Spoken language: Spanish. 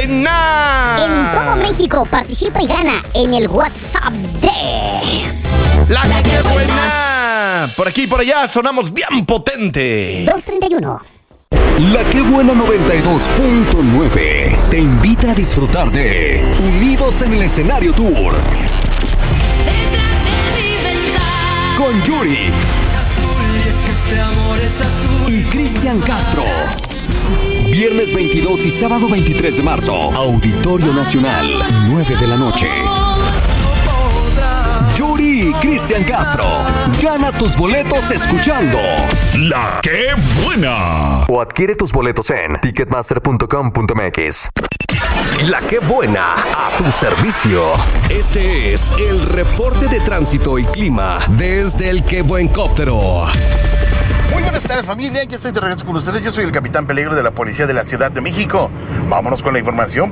buena! En todo México participa y gana en el WhatsApp de... ¡La que buena! Por aquí y por allá sonamos bien potente. 231. La que buena 92.9 te invita a disfrutar de Unidos en el Escenario Tour con Yuri y Cristian Castro. Viernes 22 y sábado 23 de marzo, Auditorio Nacional, 9 de la noche. Yuri y Cristian Castro. Gana tus boletos escuchando La que buena. o adquiere tus boletos en ticketmaster.com.mx. La que buena, a tu servicio. Este es el reporte de tránsito y clima desde el Que Buencóptero. Muy buenas tardes, familia, ya estoy de regreso con ustedes. Yo soy el Capitán Peligro de la Policía de la Ciudad de México. Vámonos con la información.